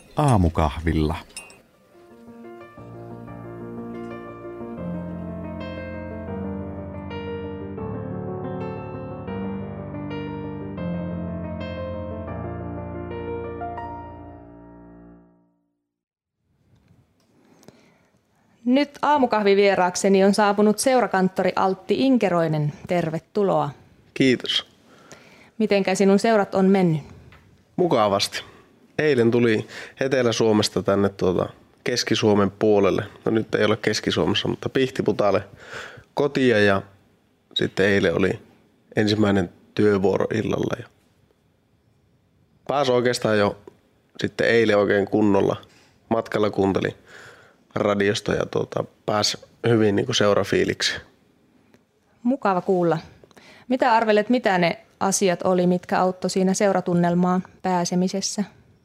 Aamukahvilla. Nyt aamukahvivieraakseni on saapunut seurakanttori Altti Inkeroinen. Tervetuloa. Kiitos. Mitenkä sinun seurat on mennyt? Mukavasti. Eilen tuli Etelä-Suomesta tänne Keski-Suomen puolelle. No nyt ei ole Keski-Suomessa, mutta Pihtiputaalle kotia ja sitten eilen oli ensimmäinen työvuoro illalla. Ja pääsi oikeastaan jo sitten eilen oikein kunnolla. Matkalla kuuntelin radiosta ja pääsi hyvin niin kuin seurafiiliksi. Mukava kuulla. Mitä arvelet, mitä ne asiat oli, mitkä auttoi siinä seuratunnelmaan pääsemisessä?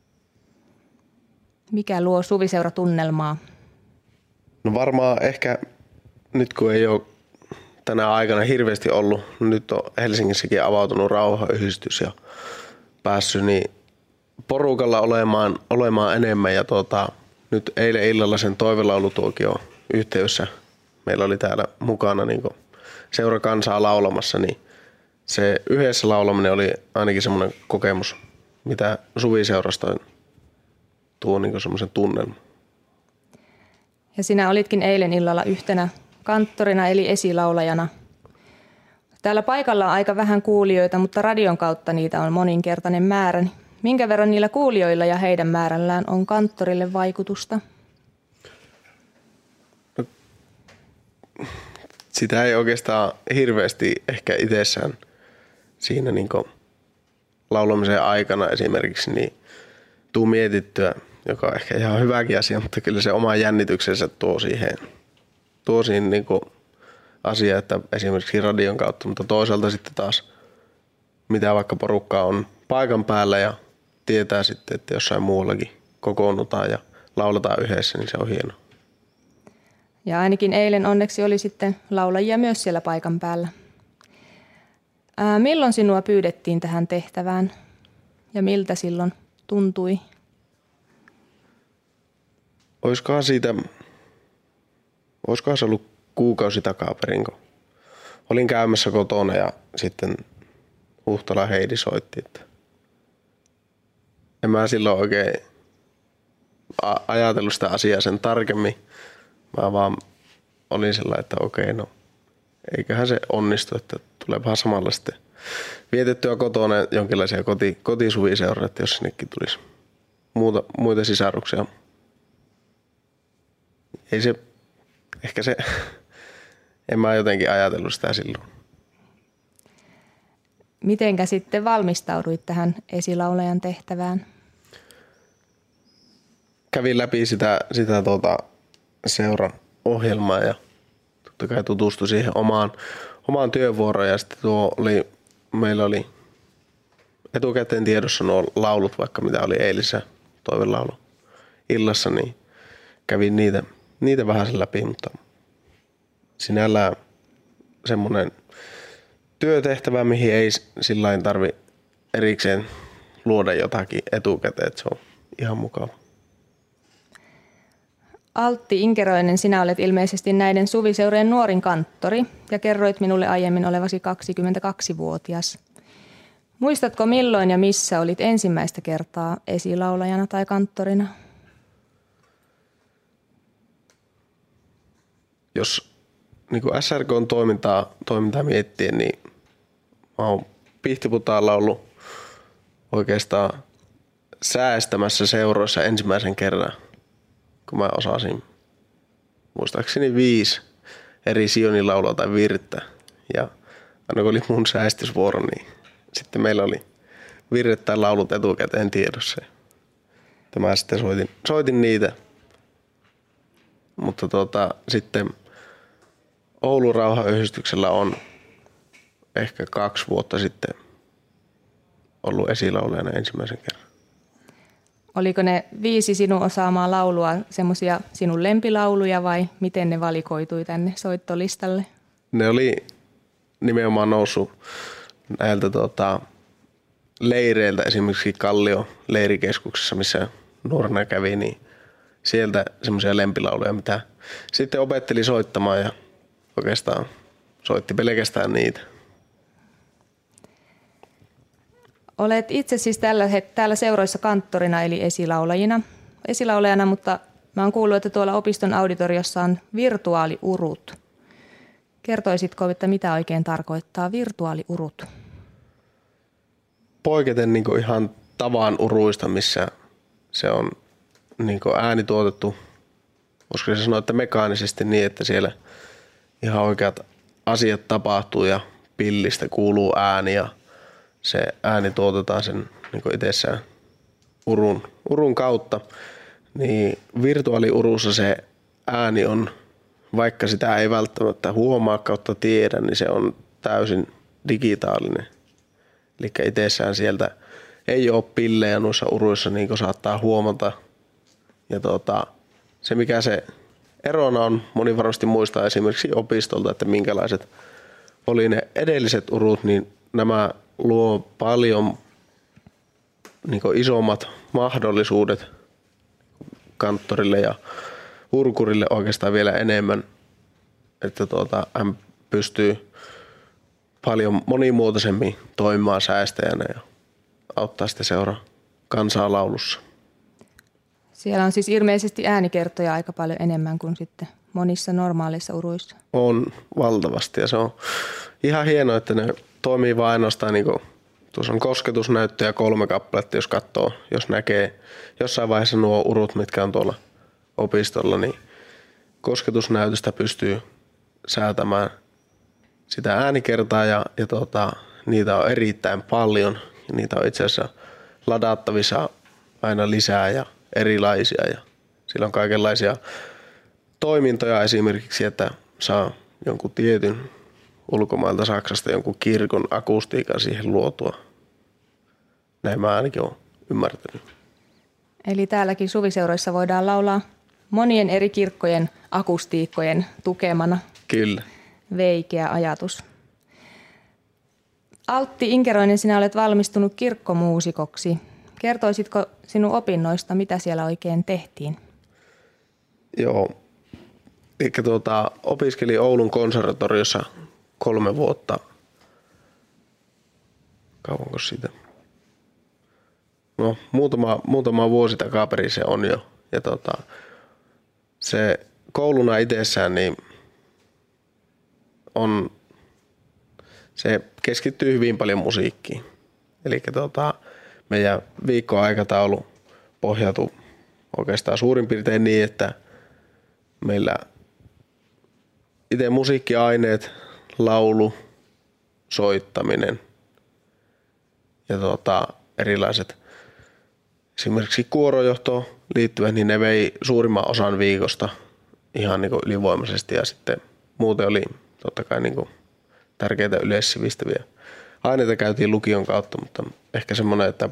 Mikä luo suviseuratunnelmaa? No varmaan ehkä nyt kun ei ole tänä aikana hirveästi ollut, nyt on Helsingissäkin avautunut rauhanyhdistys ja päässyt niin porukalla olemaan enemmän ja nyt eilen illalla sen toivelaulutuokion yhteydessä meillä oli täällä mukana niin seurakansaa laulamassa, niin se yhdessä laulaminen oli ainakin semmoinen kokemus, mitä suviseurasta tuo niin semmoisen tunnelman. Ja sinä olitkin eilen illalla yhtenä kanttorina eli esilaulajana. Täällä paikalla on aika vähän kuulijoita, mutta radion kautta niitä on moninkertainen määrä. Minkä verran niillä kuulijoilla ja heidän määrällään on kanttorille vaikutusta? No, sitä ei oikeastaan hirveästi ehkä itsessään siinä niin laulamisen aikana esimerkiksi niin tuu mietittyä, joka on ehkä ihan hyväkin asia, mutta kyllä se oma jännityksensä tuo siihen niin asia, että esimerkiksi radion kautta, mutta toisaalta sitten taas mitä vaikka porukkaa on paikan päällä ja tietää sitten, että jossain muuallakin kokoonnutaan ja lauletaan yhdessä, niin se on hienoa. Ja ainakin eilen onneksi oli sitten laulajia myös siellä paikan päällä. Milloin sinua pyydettiin tähän tehtävään ja miltä silloin tuntui? Olisikohan se ollut kuukausi takaperin, kun olin käymässä kotona ja sitten Huhtala Heidi soitti, että en mä silloin oikein ajatellut sitä asiaa sen tarkemmin. Mä vaan olin sellainen, että okei, no eiköhän se onnistu, että tuleepahan samalla sitten vietettyä kotona jonkinlaisia kotisuviseuroja, että jos sinnekin tulisi muita sisaruksia. Ei se, ehkä se, en mä jotenkin ajatellut sitä silloin. Mitenkä sitten valmistauduit tähän esilaulajan tehtävään? Kävin läpi sitä seuran ohjelmaa ja totta kai tutustuin siihen omaan työvuoroon ja sitten meillä oli etukäteen tiedossa nuo laulut, vaikka mitä oli eilisessä toivelaulu illassa, niin kävin niitä vähän sen läpi, mutta sinällään semmoinen työtehtävä, mihin ei sillain tarvi erikseen luoda jotakin etukäteen, että se on ihan mukava. Altti Inkeroinen, sinä olet ilmeisesti näiden suviseurojen nuorin kanttori ja kerroit minulle aiemmin olevasi 22-vuotias. Muistatko milloin ja missä olit ensimmäistä kertaa esilaulajana tai kanttorina? Jos niin kuin SRK:n toimintaa miettien, niin mä oon Pihtiputaalla ollut oikeastaan säästämässä seuroissa ensimmäisen kerran, kun mä osasin muistaakseni 5 eri sionilaulua tai virttä. Ja aina kun oli mun säästysvuoro, niin sitten meillä oli virret tai laulut etukäteen tiedossa. Mä sitten soitin niitä. Mutta sitten Oulun rauhanyhdistyksellä on ehkä 2 vuotta sitten ollut esilaulajana ensimmäisen kerran. Oliko ne 5 sinun osaamaa laulua semmoisia sinun lempilauluja vai miten ne valikoitui tänne soittolistalle? Ne oli nimenomaan noussut näiltä leireiltä, esimerkiksi Kallio leirikeskuksessa, missä nuorena kävi, niin sieltä semmoisia lempilauluja, mitä sitten opetteli soittamaan ja oikeastaan soitti pelkästään niitä. Olet itse siis täällä seuroissa kanttorina eli esilaulajana, mutta mä oon kuullut, että tuolla opiston auditoriossa on virtuaaliurut. Kertoisitko, että mitä oikein tarkoittaa virtuaaliurut? Poiketen niin ihan tavan uruista, missä se on niin ääni tuotettu, voisiko se sanoa, että mekaanisesti niin, että siellä ihan oikeat asiat tapahtuu ja pillistä kuuluu ääni ja se ääni tuotetaan sen niin itsessään urun kautta. Niin virtuaaliurussa se ääni on, vaikka sitä ei välttämättä huomaa kautta tiedä, niin se on täysin digitaalinen. Eli itsessään sieltä ei ole pillejä noissa uruissa, niin kuin saattaa huomata. Ja se mikä se erona on, moni varmasti muistaa esimerkiksi opistolta, että minkälaiset oli ne edelliset urut, niin nämä luo paljon niin isommat mahdollisuudet kanttorille ja urkurille oikeastaan vielä enemmän, että hän pystyy paljon monimuotoisemmin toimimaan säästäjänä ja auttaa sitä seuraa kansaa laulussa. Siellä on siis ilmeisesti äänikertoja aika paljon enemmän kuin sitten monissa normaaleissa uruissa. On valtavasti ja se on ihan hienoa, että ne toimii vain ainoastaan, niin kuin, tuossa on kosketusnäyttöjä 3 kappaletta, jos katsoo, jos näkee jossain vaiheessa nuo urut, mitkä on tuolla opistolla, niin kosketusnäytöstä pystyy säätämään sitä äänikertaa ja niitä on erittäin paljon. Niitä on itse asiassa ladattavissa aina lisää ja erilaisia ja sillä on kaikenlaisia toimintoja esimerkiksi, että saa jonkun tietyn ulkomailta Saksasta jonkun kirkon akustiikan siihen luotua. Näin mä ainakin olen ymmärtänyt. Eli täälläkin suviseuroissa voidaan laulaa monien eri kirkkojen akustiikkojen tukemana. Kyllä. Veikeä ajatus. Altti Inkeroinen, sinä olet valmistunut kirkkomuusikoksi. Kertoisitko sinun opinnoista, mitä siellä oikein tehtiin? Joo. Eli opiskelin Oulun konservatoriossa 3 vuotta. Kauanko siitä? No, muutama vuosi takaperin se on jo. Ja se kouluna itsessään niin se keskittyy hyvin paljon musiikkiin. Eli meidän viikkoaikataulu pohjautuu oikeastaan suurin piirtein niin, että meillä itse musiikkiaineet, laulu, soittaminen ja erilaiset esimerkiksi kuorojohtoon liittyvät, niin ne vei suurimman osan viikosta ihan niin kuin ylivoimaisesti ja sitten muuten oli totta kai niin kuin tärkeitä yleissivistäviä aineita käytiin lukion kautta, mutta ehkä semmoinen, että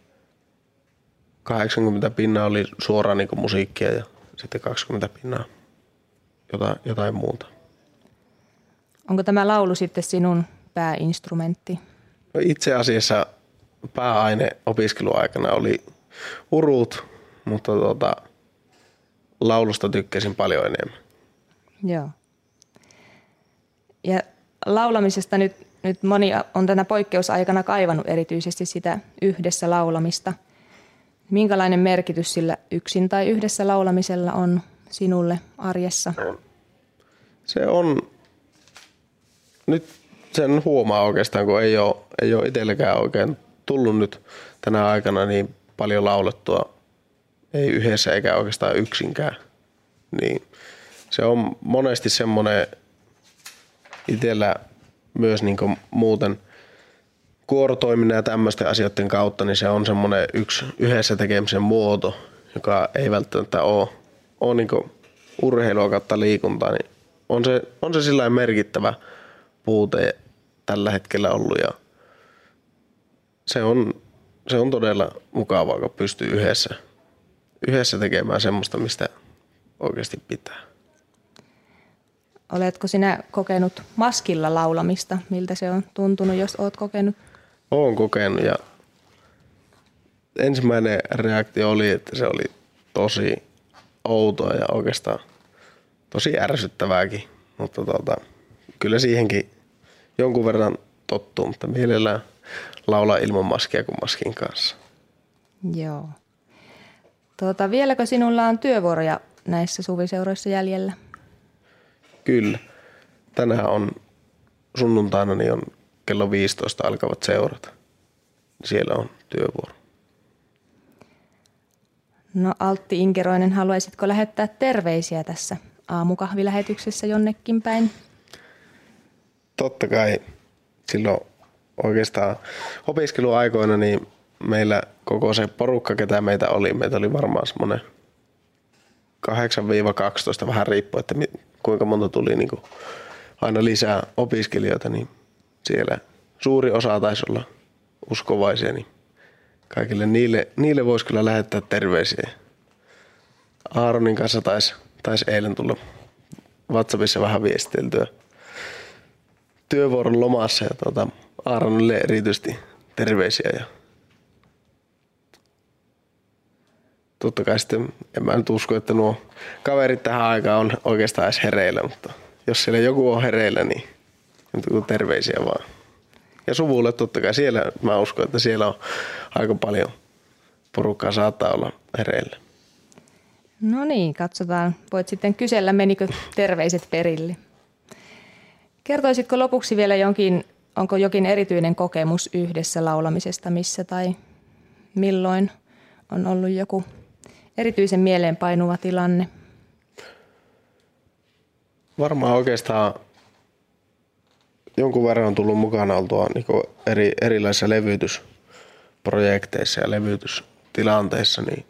80% oli suoraan niin kuin musiikkia ja sitten 20% jotain muuta. Onko tämä laulu sitten sinun pääinstrumentti? No itse asiassa pääaine opiskeluaikana oli urut, mutta laulusta tykkäsin paljon enemmän. Joo. Ja laulamisesta nyt moni on tänä poikkeusaikana kaivannut erityisesti sitä yhdessä laulamista. Minkälainen merkitys sillä yksin tai yhdessä laulamisella on sinulle arjessa? Se on, nyt sen huomaa oikeastaan, kun ei ole itselläkään oikein tullut nyt tänä aikana niin paljon laulettua, ei yhdessä eikä oikeastaan yksikään. Niin se on monesti semmoinen itsellä myös niin kuin muuten kuorotoiminnan ja tämmöisten asioiden kautta, niin se on semmoinen yksi yhdessä tekemisen muoto, joka ei välttämättä ole niin kuin urheilua kautta liikuntaa, niin on se sillain merkittävä puute tällä hetkellä ollut ja se on todella mukavaa, kun pystyy yhdessä tekemään semmoista, mistä oikeasti pitää. Oletko sinä kokenut maskilla laulamista? Miltä se on tuntunut, jos olet kokenut? Olen kokenut ja ensimmäinen reaktio oli, että se oli tosi outoa ja oikeastaan tosi ärsyttävääkin, mutta kyllä siihenkin jonkun verran tottuu, mutta mielellään laulaa ilman maskia kuin maskin kanssa. Joo. Vieläkö sinulla on työvuoroja näissä suviseuroissa jäljellä? Kyllä. Tänään on sunnuntaina, niin on kello 15 alkavat seurat. Siellä on työvuoro. No Altti Inkeroinen, haluaisitko lähettää terveisiä tässä aamukahvilähetyksessä jonnekin päin? Totta kai silloin oikeastaan opiskeluaikoina niin meillä koko se porukka, ketä meitä oli varmaan semmoinen 8-12, vähän riippuu, että kuinka monta tuli niin kuin aina lisää opiskelijoita, niin siellä suuri osa taisi olla uskovaisia, niin kaikille niille voisi kyllä lähettää terveisiä. Aaronin kanssa taisi eilen tulla WhatsAppissa vähän viesteltyä työvuoron lomassa ja Aaronille erityisesti terveisiä. Ja totta kai sitten en mä nyt usko, että nuo kaverit tähän aikaan on oikeastaan edes hereillä, mutta jos siellä joku on hereillä, niin terveisiä vaan. Ja suvulle totta kai siellä, mä uskon, että siellä on aika paljon porukkaa saattaa olla hereillä. No niin, katsotaan. Voit sitten kysellä, menikö terveiset perille. Kertoisitko lopuksi vielä onko jokin erityinen kokemus yhdessä laulamisesta, missä tai milloin on ollut joku erityisen mieleenpainuva tilanne? Varmaan oikeastaan jonkun verran on tullut mukana oltua niin erilaisissa levytysprojekteissa ja levytystilanteissa, niin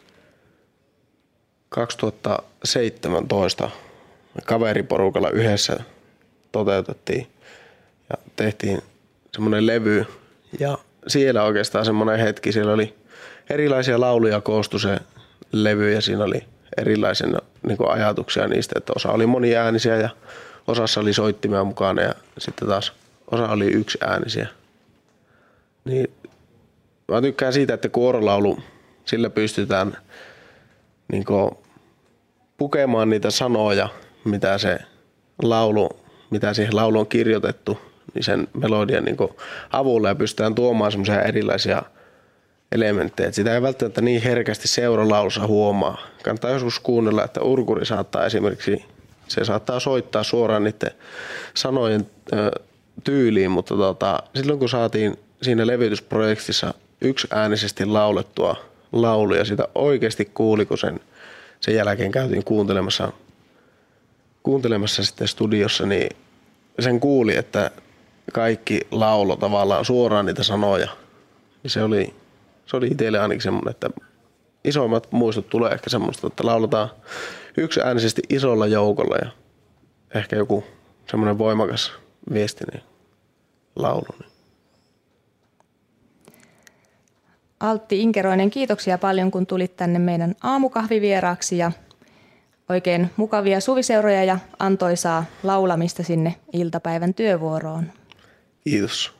2017 kaveriporukalla yhdessä toteutettiin ja tehtiin semmoinen levy ja siellä oikeastaan semmoinen hetki, siellä oli erilaisia lauluja koostui se levy ja siinä oli erilaisia niin ajatuksia niistä, että osa oli moniäänisiä ja osassa oli soittimia mukana ja sitten taas osa oli yksiäänisiä. Niin mä tykkään siitä, että kuorolaulu, sillä pystytään niin pukemaan niitä sanoja, mitä siihen laulu on kirjoitettu, niin sen melodian niin avulla ja pystytään tuomaan semmoisia erilaisia elementtejä. Sitä ei välttämättä niin herkästi seuralaulussa huomaa. Kannattaa joskus kuunnella, että urkuri saattaa esimerkiksi, se saattaa soittaa suoraan niiden sanojen tyyliin, mutta silloin kun saatiin siinä levytysprojektissa yksiäänisesti laulettua lauluja, sitä oikeasti kuuli, kun sen jälkeen käytiin kuuntelemassa sitten studiossa, niin sen kuuli, että kaikki laulo tavallaan suoraan niitä sanoja. Niin se oli itselle ainakin semmoinen, että isoimmat muistot tulee ehkä semmoista, että lauletaan yksiäänisesti isolla joukolla ja ehkä joku semmoinen voimakas viestinen laulu. Altti Inkeroinen, kiitoksia paljon, kun tulit tänne meidän aamukahvivieraaksi ja oikein mukavia suviseuroja ja antoisaa laulamista sinne iltapäivän työvuoroon. Kiitos.